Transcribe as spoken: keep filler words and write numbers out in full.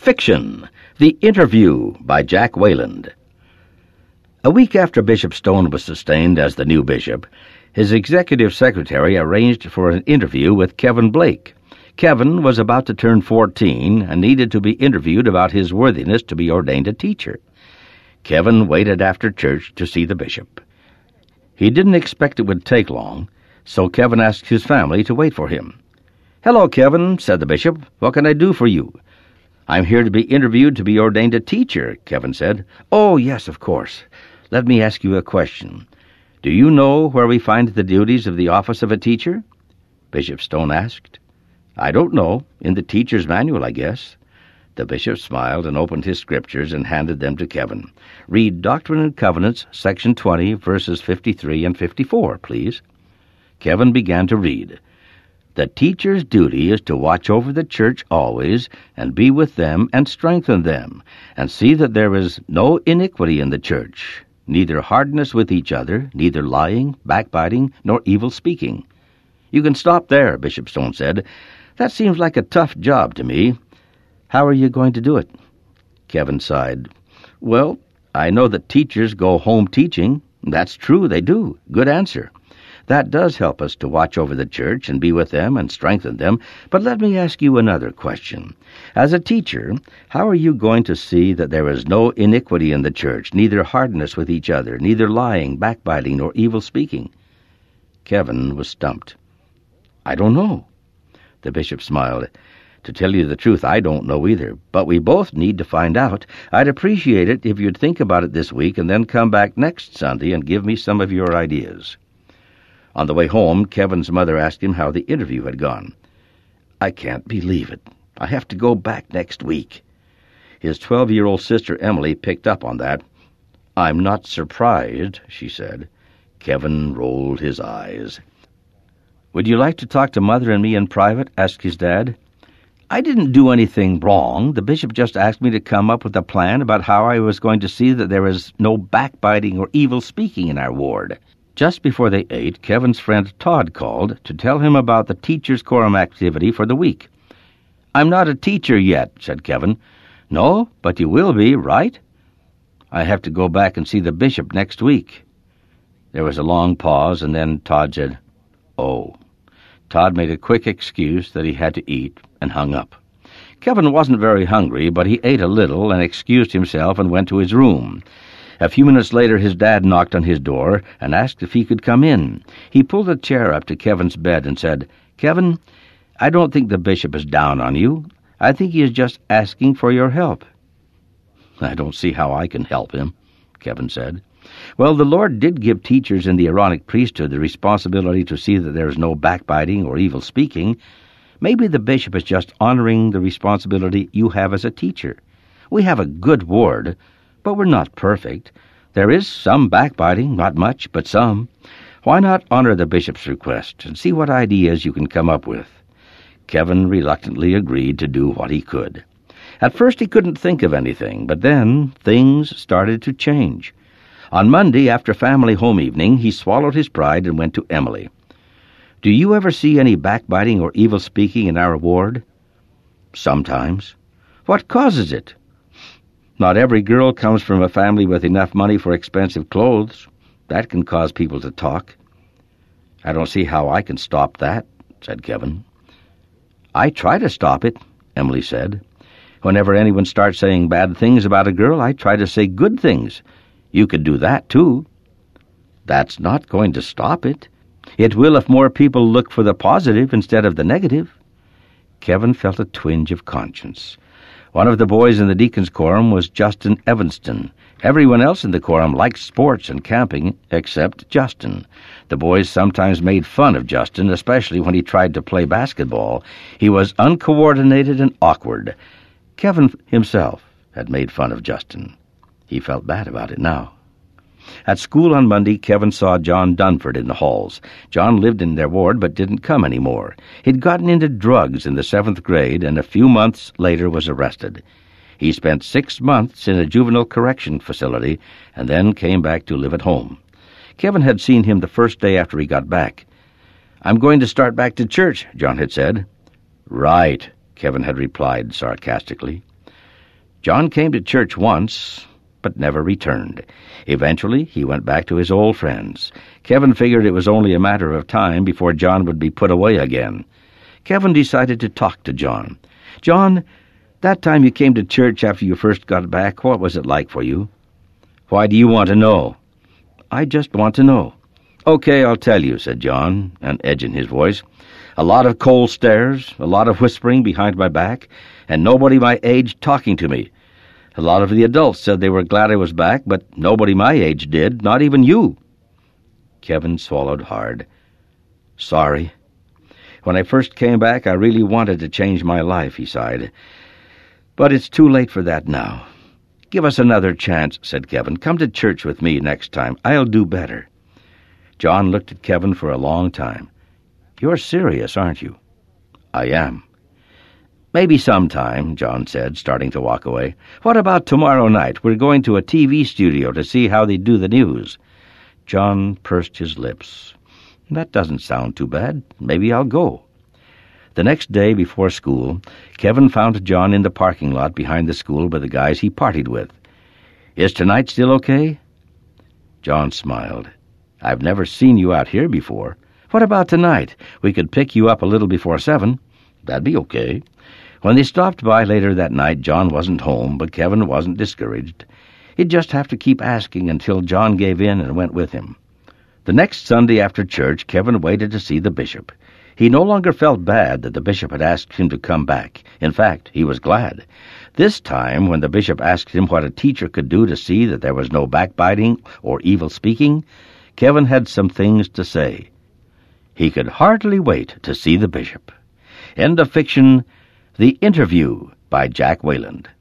Fiction, The Interview by Jack Wayland. A week after Bishop Stone was sustained as the new bishop, his executive secretary arranged for an interview with Kevin Blake. Kevin was about to turn fourteen and needed to be interviewed about his worthiness to be ordained a teacher. Kevin waited after church to see the bishop. He didn't expect it would take long, so Kevin asked his family to wait for him. "Hello, Kevin," said the bishop. "What can I do for you?" "I'm here to be interviewed to be ordained a teacher," Kevin said. "Oh, yes, of course. Let me ask you a question. Do you know where we find the duties of the office of a teacher?" Bishop Stone asked. "I don't know. In the teacher's manual, I guess." The bishop smiled and opened his scriptures and handed them to Kevin. "Read Doctrine and Covenants, section twenty, verses fifty-three and fifty-four, please." Kevin began to read. "The teacher's duty is to watch over the church always, and be with them and strengthen them, and see that there is no iniquity in the church, neither hardness with each other, neither lying, backbiting, nor evil speaking." "You can stop there," Bishop Stone said. "That seems like a tough job to me. How are you going to do it?" Kevin sighed. "Well, I know that teachers go home teaching. That's true, they do. Good answer. That does help us to watch over the church and be with them and strengthen them. But let me ask you another question. As a teacher, how are you going to see that there is no iniquity in the church, neither hardness with each other, neither lying, backbiting, nor evil speaking?" Kevin was stumped. "I don't know." The bishop smiled. "To tell you the truth, I don't know either, but we both need to find out. I'd appreciate it if you'd think about it this week and then come back next Sunday and give me some of your ideas." On the way home, Kevin's mother asked him how the interview had gone. "I can't believe it. I have to go back next week." His twelve-year-old sister Emily picked up on that. "I'm not surprised," she said. Kevin rolled his eyes. "Would you like to talk to Mother and me in private?" asked his dad. "I didn't do anything wrong. The bishop just asked me to come up with a plan about how I was going to see that there is no backbiting or evil speaking in our ward." Just before they ate, Kevin's friend Todd called to tell him about the teacher's quorum activity for the week. "I'm not a teacher yet," said Kevin. "No, but you will be, right?" "I have to go back and see the bishop next week." There was a long pause, and then Todd said, "Oh." Todd made a quick excuse that he had to eat and hung up. Kevin wasn't very hungry, but he ate a little and excused himself and went to his room. A few minutes later his dad knocked on his door and asked if he could come in. He pulled a chair up to Kevin's bed and said, "Kevin, I don't think the bishop is down on you. I think he is just asking for your help." "I don't see how I can help him," Kevin said. "Well, the Lord did give teachers in the Aaronic priesthood the responsibility to see that there is no backbiting or evil speaking. Maybe the bishop is just honoring the responsibility you have as a teacher. We have a good ward, but we're not perfect. There is some backbiting, not much, but some. Why not honor the bishop's request and see what ideas you can come up with?" Kevin reluctantly agreed to do what he could. At first he couldn't think of anything, but then things started to change. On Monday, after family home evening, he swallowed his pride and went to Emily. "Do you ever see any backbiting or evil speaking in our ward?" "Sometimes." "What causes it?" "Not every girl comes from a family with enough money for expensive clothes. That can cause people to talk." "I don't see how I can stop that," said Kevin. "I try to stop it," Emily said. "Whenever anyone starts saying bad things about a girl, I try to say good things. You could do that, too." "That's not going to stop it." "It will if more people look for the positive instead of the negative." Kevin felt a twinge of conscience. One of the boys in the deacon's quorum was Justin Evanston. Everyone else in the quorum liked sports and camping, except Justin. The boys sometimes made fun of Justin, especially when he tried to play basketball. He was uncoordinated and awkward. Kevin himself had made fun of Justin. He felt bad about it now. At school on Monday, Kevin saw John Dunford in the halls. John lived in their ward but didn't come anymore. He'd gotten into drugs in the seventh grade and a few months later was arrested. He spent six months in a juvenile correction facility and then came back to live at home. Kevin had seen him the first day after he got back. "I'm going to start back to church," John had said. "Right," Kevin had replied sarcastically. John came to church once, but never returned. Eventually, he went back to his old friends. Kevin figured it was only a matter of time before John would be put away again. Kevin decided to talk to John. "John, that time you came to church after you first got back, what was it like for you?" "Why do you want to know?" "I just want to know." "Okay, I'll tell you," said John, an edge in his voice. "A lot of cold stares, a lot of whispering behind my back, and nobody my age talking to me. A lot of the adults said they were glad I was back, but nobody my age did, not even you." Kevin swallowed hard. "Sorry. When I first came back, I really wanted to change my life," he sighed. "But it's too late for that now." "Give us another chance," said Kevin. "Come to church with me next time. I'll do better." John looked at Kevin for a long time. "You're serious, aren't you?" "I am." "Maybe sometime," John said, starting to walk away. "What about tomorrow night? We're going to a T V studio to see how they do the news." John pursed his lips. "That doesn't sound too bad. Maybe I'll go." The next day before school, Kevin found John in the parking lot behind the school with the guys he partied with. "Is tonight still okay?" John smiled. "I've never seen you out here before. What about tonight? We could pick you up a little before seven." "That'd be okay." When they stopped by later that night, John wasn't home, but Kevin wasn't discouraged. He'd just have to keep asking until John gave in and went with him. The next Sunday after church, Kevin waited to see the bishop. He no longer felt bad that the bishop had asked him to come back. In fact, he was glad. This time, when the bishop asked him what a teacher could do to see that there was no backbiting or evil speaking, Kevin had some things to say. He could hardly wait to see the bishop. End of fiction, The Interview by Jack Wayland.